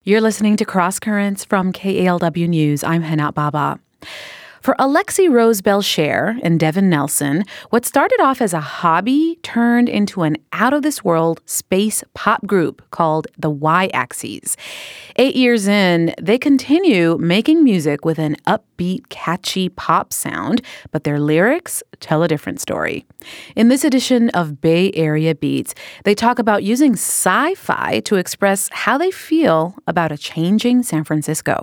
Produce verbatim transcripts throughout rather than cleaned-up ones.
You're listening to Cross Currents from K A L W News. I'm Hana Baba. For Alexi Rose Belcher and Devin Nelson, what started off as a hobby turned into an out-of-this-world space pop group called the Y-Axes. Eight years in, they continue making music with an upbeat, catchy pop sound, but their lyrics tell a different story. In this edition of Bay Area Beats, they talk about using sci-fi to express how they feel about a changing San Francisco.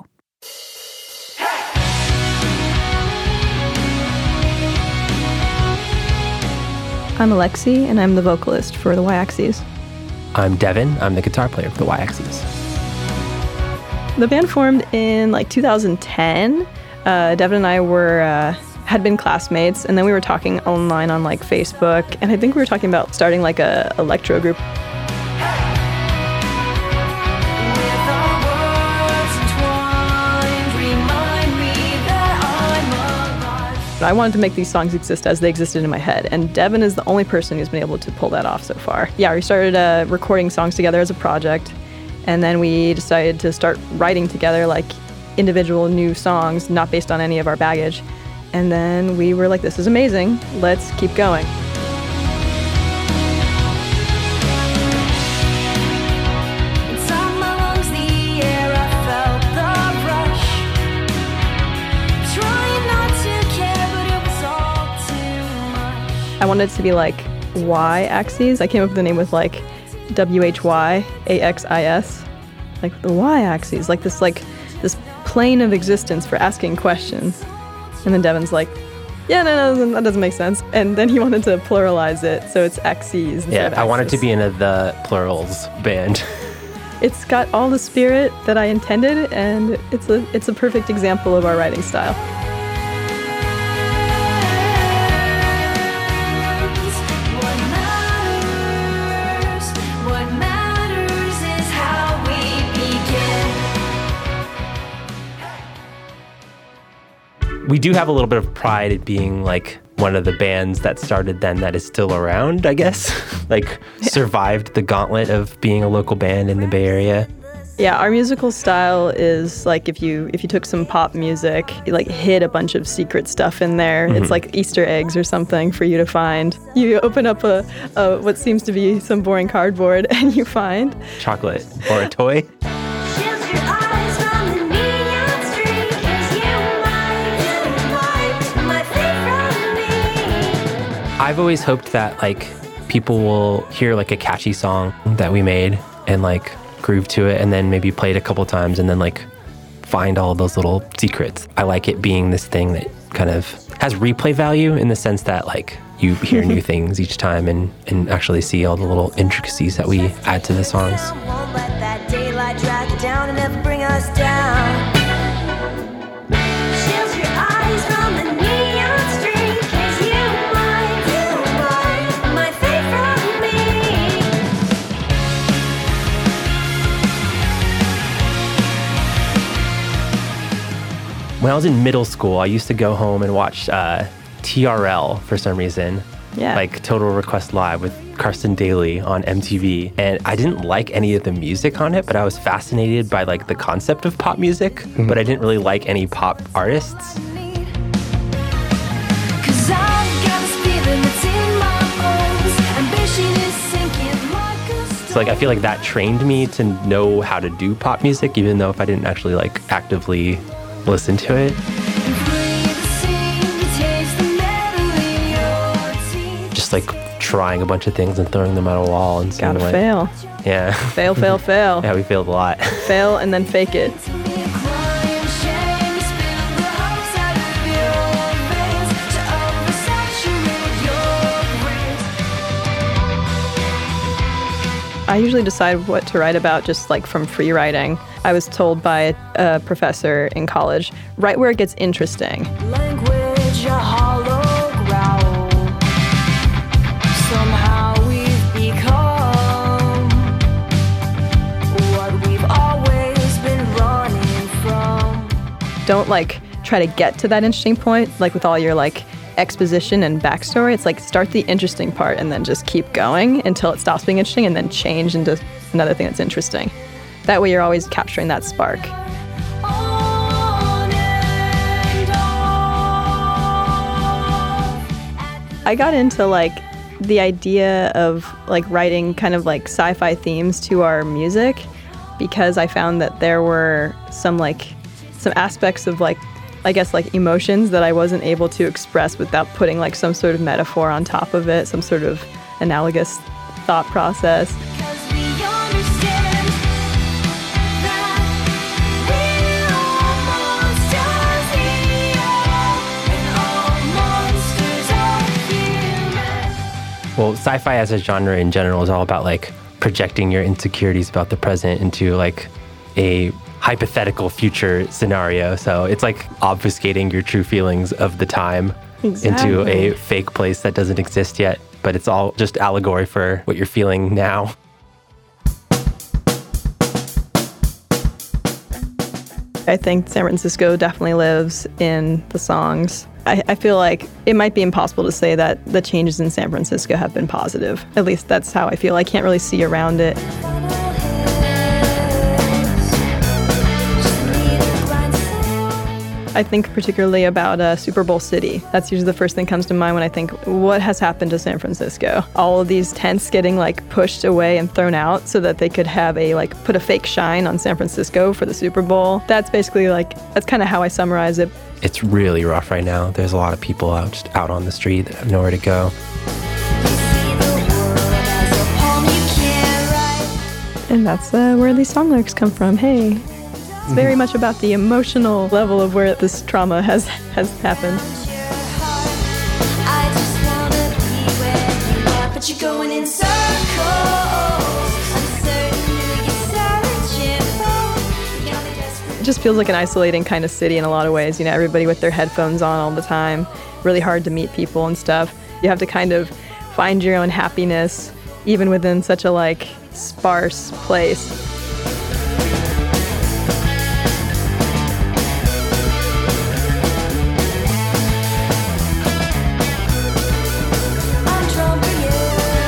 I'm Alexi, and I'm the vocalist for the Y-Axes. I'm Devin. I'm the guitar player for the Y-Axes. The band formed in like two thousand ten. Uh, Devin and I were uh, had been classmates, and then we were talking online on like Facebook, and I think we were talking about starting like a electro group. I wanted to make these songs exist as they existed in my head, and Devin is the only person who's been able to pull that off so far. Yeah, we started uh, recording songs together as a project, and then we decided to start writing together like individual new songs, not based on any of our baggage. And then we were like, this is amazing, let's keep going. I wanted it to be like Y-Axes. I came up with the name with like W H Y A X I S, like the Y-Axes, like this like this plane of existence for asking questions. And then Devin's like, yeah, no, no, that doesn't make sense. And then he wanted to pluralize it, so it's Axes. Yeah, I wanted to be in a the plurals band. It's got all the spirit that I intended, and it's a it's a perfect example of our writing style. We do have a little bit of pride at being like one of the bands that started then that is still around, I guess. like yeah. Survived the gauntlet of being a local band in the Bay Area. Yeah, our musical style is like if you if you took some pop music, you like hid a bunch of secret stuff in there. Mm-hmm. It's like Easter eggs or something for you to find. You open up a, a what seems to be some boring cardboard and you find chocolate or a toy. I've always hoped that like people will hear like a catchy song that we made and like groove to it and then maybe play it a couple times and then like find all those little secrets. I like it being this thing that kind of has replay value in the sense that like you hear new things each time and, and actually see all the little intricacies that we add to the songs. Won't let that daylight drag you down and never bring us down. Shield your eyes from the neon street, 'cause you might, you might, might fade from me. When I was in middle school, I used to go home and watch uh, T R L for some reason. Yeah. Like Total Request Live with Carson Daly on M T V. And I didn't like any of the music on it, but I was fascinated by like the concept of pop music, mm-hmm. but I didn't really like any pop artists. So like I feel like that trained me to know how to do pop music, even though if I didn't actually like actively listen to it. Just like trying a bunch of things and throwing them at a wall and gotta like, fail. Yeah. Fail, fail, fail. Yeah, we failed a lot. Fail and then fake it. I usually decide what to write about just like from free writing. I was told by a professor in college, write where it gets interesting. Language, a hollow growl. Somehow we've become what we've always been running from. Don't like try to get to that interesting point, like with all your like exposition and backstory. It's like start the interesting part and then just keep going until it stops being interesting and then change into another thing that's interesting. That way you're always capturing that spark. On and off. I got into like the idea of like writing kind of like sci-fi themes to our music because I found that there were some like some aspects of like I guess like emotions that I wasn't able to express without putting like some sort of metaphor on top of it, some sort of analogous thought process. 'Cause we understand that we're all monsters here, and all monsters are human. Well, sci-fi as a genre in general is all about like projecting your insecurities about the present into like a hypothetical future scenario. So it's like obfuscating your true feelings of the time into a fake place that doesn't exist yet, but it's all just allegory for what you're feeling now. I think San Francisco definitely lives in the songs. I, I feel like it might be impossible to say that the changes in San Francisco have been positive. At least that's how I feel. I can't really see around it. I think particularly about uh, Super Bowl City. That's usually the first thing that comes to mind when I think, what has happened to San Francisco? All of these tents getting like pushed away and thrown out so that they could have a like put a fake shine on San Francisco for the Super Bowl. That's basically like, that's kind of how I summarize it. It's really rough right now. There's a lot of people out just out on the street that have nowhere to go. And that's uh, where these song lyrics come from. Hey. It's very much about the emotional level of where this trauma has, has happened. I just wanna be where you are, but you're going in circles. Uncertain who you're searching for. You're only desperate. It just feels like an isolating kind of city in a lot of ways. You know, everybody with their headphones on all the time. Really hard to meet people and stuff. You have to kind of find your own happiness, even within such a like sparse place. I'm drawn for you.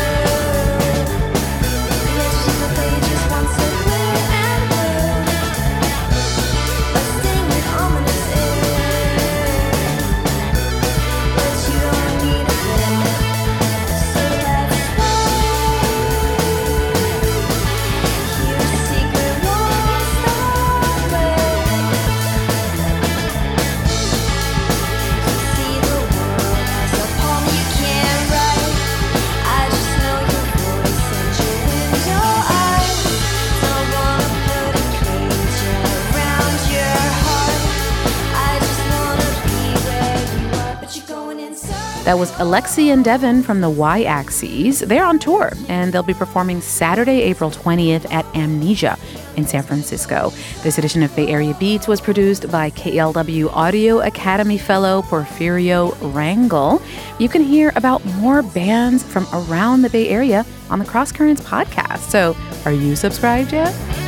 The edges of the pages once so clear and blue. A sting with ominous air. But you don't need a friend. So let's play. Here's a secret won't stop playing. See the world as a poem you can't write. I just know your voice and your window eyes. Don't wanna put a cage around your heart. I just wanna be where you are, but you're going inside. That was Alexi and Devin from the Y-Axes. They're on tour, and they'll be performing Saturday, April twentieth at Amnesia in San Francisco. This edition of Bay Area Beats was produced by K L W Audio Academy fellow Porfirio Rangel. You can hear about more bands from around the Bay Area on the Cross Currents podcast. So, are you subscribed yet?